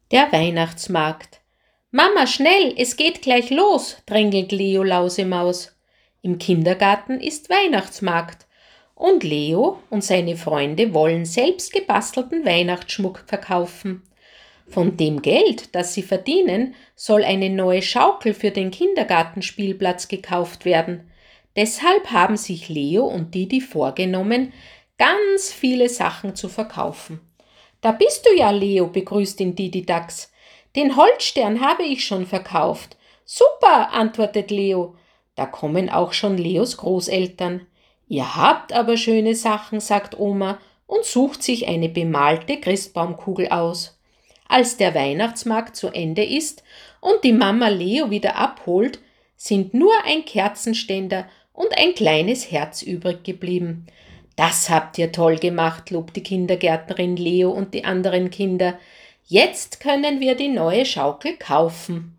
Der Weihnachtsmarkt. Mama, schnell, es geht gleich los, drängelt Leo Lausemaus. Im Kindergarten ist Weihnachtsmarkt und Leo und seine Freunde wollen selbst gebastelten Weihnachtsschmuck verkaufen. Von dem Geld, das sie verdienen, soll eine neue Schaukel für den Kindergartenspielplatz gekauft werden. Deshalb haben sich Leo und Didi vorgenommen, ganz viele Sachen zu verkaufen. Da bist du ja, Leo, begrüßt ihn Didi Dax. Den Holzstern habe ich schon verkauft. Super, antwortet Leo. Da kommen auch schon Leos Großeltern. Ihr habt aber schöne Sachen, sagt Oma und sucht sich eine bemalte Christbaumkugel aus. Als der Weihnachtsmarkt zu Ende ist und die Mama Leo wieder abholt, sind nur ein Kerzenständer und ein kleines Herz übrig geblieben. Das habt ihr toll gemacht, lobt die Kindergärtnerin Leo und die anderen Kinder. Jetzt können wir die neue Schaukel kaufen.